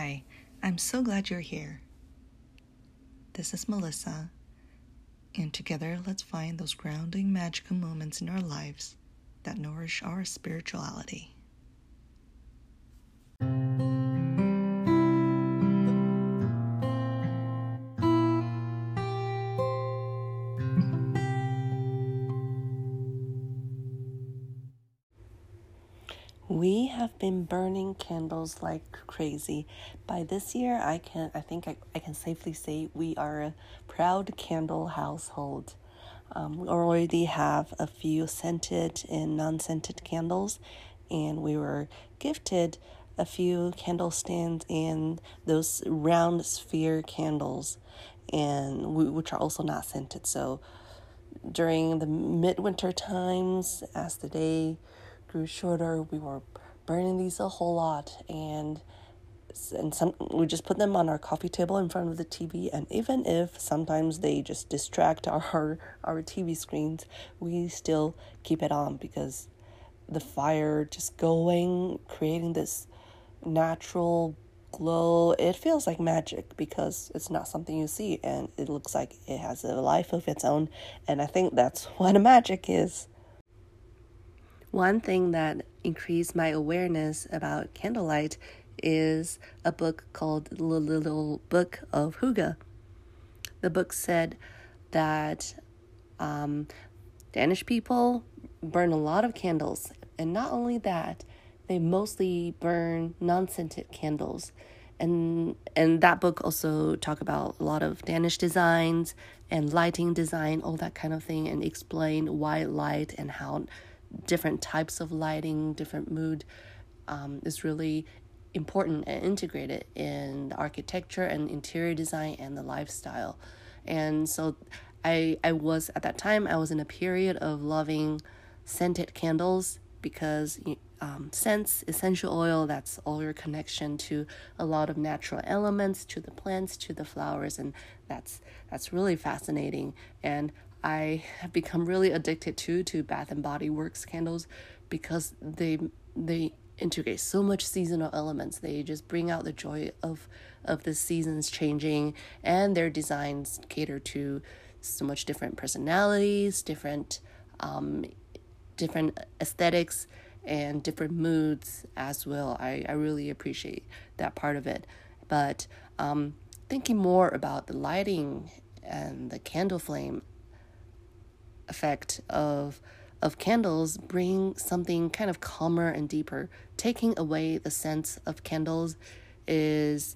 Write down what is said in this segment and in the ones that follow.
Hi, I'm so glad you're here. This is Melissa, and together let's find those grounding, magical moments in our lives that nourish our spirituality. We have been burning candles like crazy. By this year, I think I can safely say we are a proud candle household. We already have a few scented and non-scented candles, and we were gifted a few candle stands and those round sphere candles, which are also not scented. So during the midwinter times, as the day grew shorter, we were burning these a whole lot, and some we just put them on our coffee table in front of the TV. And even if sometimes they just distract our TV screens, we still keep it on because the fire just going, creating this natural glow. It feels like magic because it's not something you see, and it looks like it has a life of its own. And I think that's what a magic is. One thing that increased my awareness about candlelight is a book called The Little Book of Hygge. The book said that Danish people burn a lot of candles, and not only that, they mostly burn non-scented candles. And that book also talk about a lot of Danish designs and lighting design, all that kind of thing, and explain why light and how different types of lighting, different mood is really important and integrated in the architecture and interior design and the lifestyle. And so I was, at that time, I was in a period of loving scented candles because scents, essential oil, that's all your connection to a lot of natural elements, to the plants, to the flowers, and that's really fascinating. And I have become really addicted to Bath and Body Works candles because they integrate so much seasonal elements. They just bring out the joy of the seasons changing, and their designs cater to so much different personalities, different aesthetics, and different moods as well. I really appreciate that part of it. But thinking more about the lighting and the candle flame effect of candles, bring something kind of calmer and deeper. Taking away the sense of candles is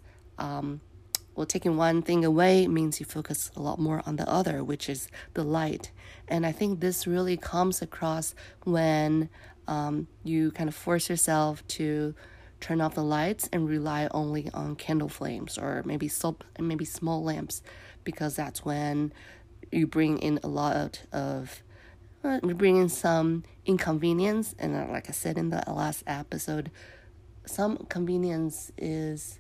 taking one thing away means you focus a lot more on the other, which is the light. And I think this really comes across when you kind of force yourself to turn off the lights and rely only on candle flames, or maybe small lamps, because that's when you bring in a lot of we bring in some inconvenience. And like I said in the last episode, some convenience is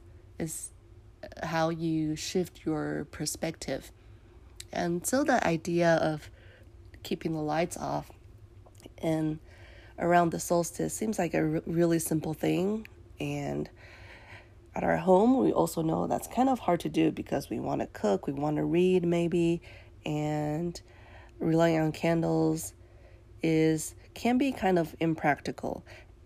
how you shift your perspective. And so the idea of keeping the lights off and around the solstice seems like a really simple thing. And at our home, we also know that's kind of hard to do because we want to cook, we want to read maybe, and relying on candles can be kind of impractical.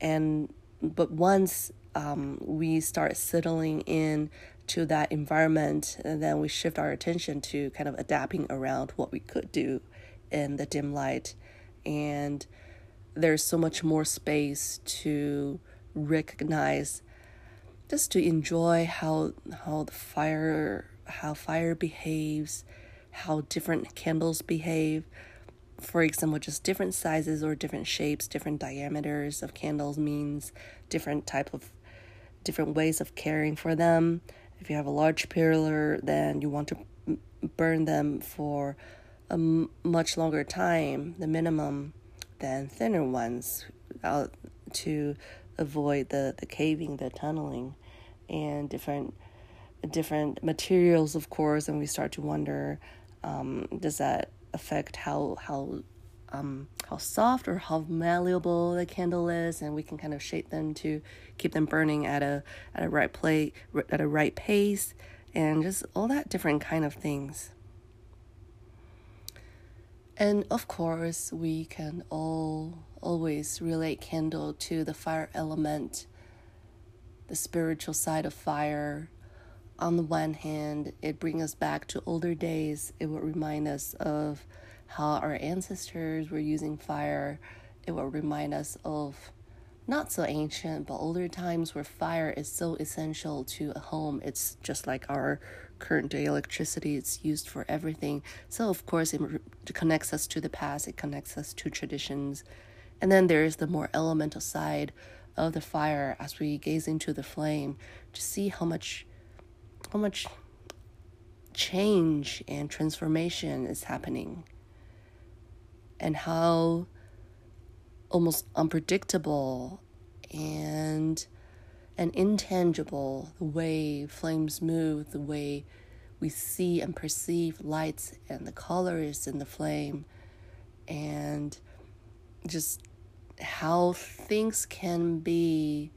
But once we start settling in to that environment, and then we shift our attention to kind of adapting around what we could do in the dim light, and there's so much more space to recognize, just to enjoy how fire behaves, how different candles behave. For example, just different sizes or different shapes, different diameters of candles means different ways of caring for them. If you have a large pillar, then you want to burn them for a much longer time, the minimum, than thinner ones, to avoid the caving, the tunneling, and different materials, of course. And we start to wonder, does that affect how how soft or how malleable the candle is, and we can kind of shape them to keep them burning at a right pace, and just all that different kind of things. And of course, we can always relate candle to the fire element, the spiritual side of fire. On the one hand, it brings us back to older days. It will remind us of how our ancestors were using fire. It will remind us of not so ancient, but older times where fire is so essential to a home. It's just like our current day electricity. It's used for everything. So of course, it connects us to the past. It connects us to traditions. And then there is the more elemental side of the fire as we gaze into the flame to see how much change and transformation is happening, and how almost unpredictable and intangible the way flames move, the way we see and perceive lights and the colors in the flame, and just how things can be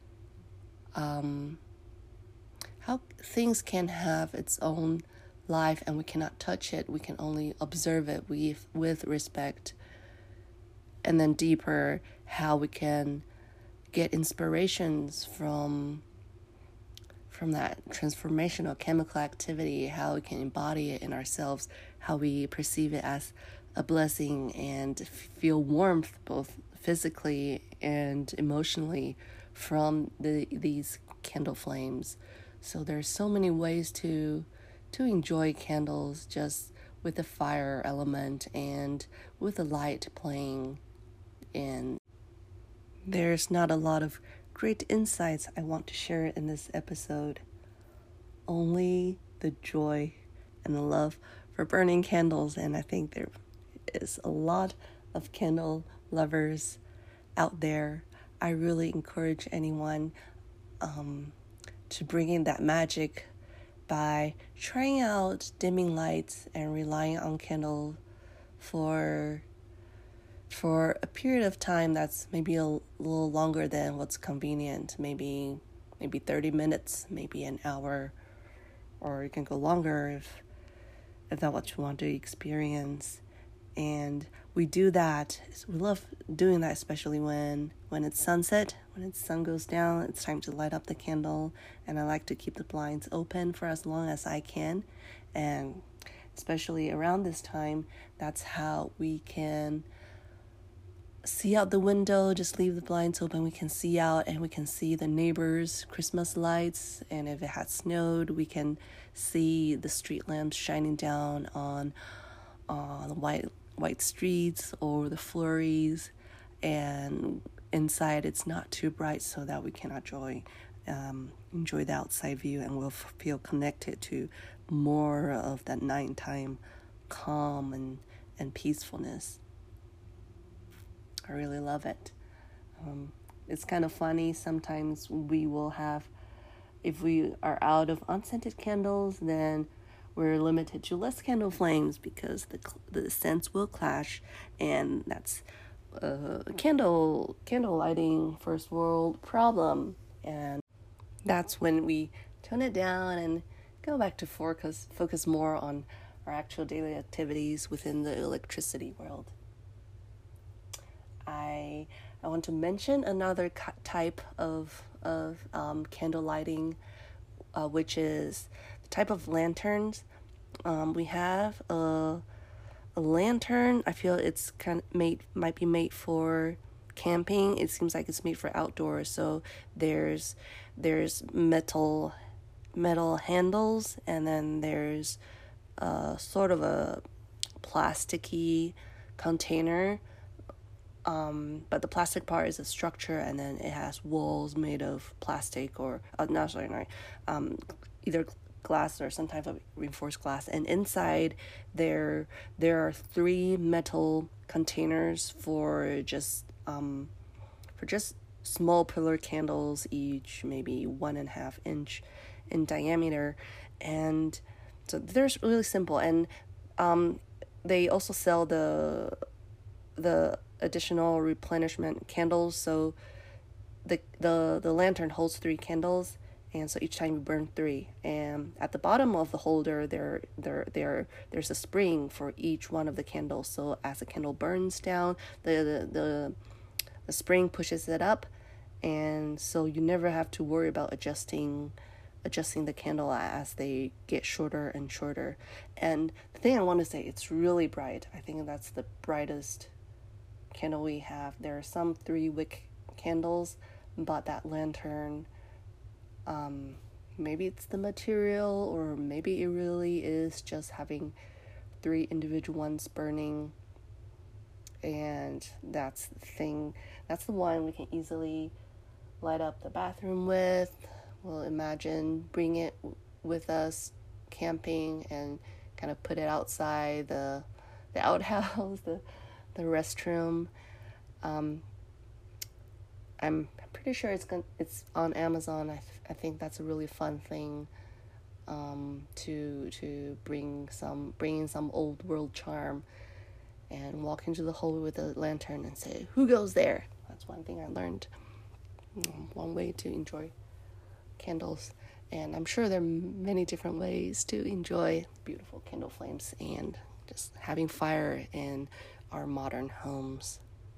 how things can have its own life, and we cannot touch it. We can only observe it with respect. And then deeper, how we can get inspirations from that transformational chemical activity, how we can embody it in ourselves, how we perceive it as a blessing and feel warmth both physically and emotionally from these candle flames. So there's so many ways to enjoy candles, just with the fire element and with the light playing in. There's not a lot of great insights I want to share in this episode. Only the joy and the love for burning candles, and I think there is a lot of candle lovers out there. I really encourage anyone to bring in that magic by trying out dimming lights and relying on candle for a period of time that's maybe a little longer than what's convenient, maybe 30 minutes, maybe an hour, or you can go longer if that's what you want to experience. And we do that. We love doing that, especially when it's sunset, when the sun goes down, it's time to light up the candle. And I like to keep the blinds open for as long as I can. And especially around this time, that's how we can see out the window, just leave the blinds open. We can see out and we can see the neighbors' Christmas lights. And if it had snowed, we can see the street lamps shining down on the white streets or the flurries, and inside it's not too bright so that we can enjoy the outside view, and we'll feel connected to more of that nighttime calm and peacefulness. I really love it. It's kind of funny, sometimes we will have, if we are out of unscented candles, then we're limited to less candle flames because the scents will clash, and that's candle lighting first world problem. And that's when we tone it down and go back to focus more on our actual daily activities within the electricity world. I want to mention another type of candle lighting, which is the type of lanterns. We have a lantern. I feel it's might be made for camping. It seems like it's made for outdoors. So there's metal handles, and then there's sort of a plasticky container. But the plastic part is a structure, and then it has walls made of plastic or either glass or some type of reinforced glass. And inside there are 3 metal containers for just small pillar candles, each maybe 1.5 inch in diameter. And so they're really simple. And they also sell the the additional replenishment candles. So the lantern holds 3 candles, and so each time you burn 3. And at the bottom of the holder, there's a spring for each one of the candles. So as the candle burns down, the spring pushes it up, and so you never have to worry about adjusting the candle as they get shorter and shorter. And the thing I want to say, it's really bright. I think that's the brightest candle we have. There are some 3-wick candles, but that lantern, maybe it's the material, or maybe it really is just having 3 individual ones burning. And that's the thing. That's the one we can easily light up the bathroom with. We'll imagine bring it with us camping and kind of put it outside the outhouse, the restroom. I'm pretty sure it's on Amazon. I think that's a really fun thing, to bring in some old world charm and walk into the hole with a lantern and say, "Who goes there?" That's one thing I learned. One way to enjoy candles. And I'm sure there are many different ways to enjoy beautiful candle flames and just having fire in our modern homes.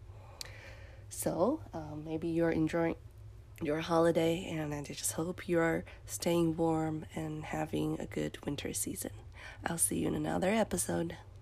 So maybe you're enjoying your holiday, and I just hope you're staying warm and having a good winter season. I'll see you in another episode.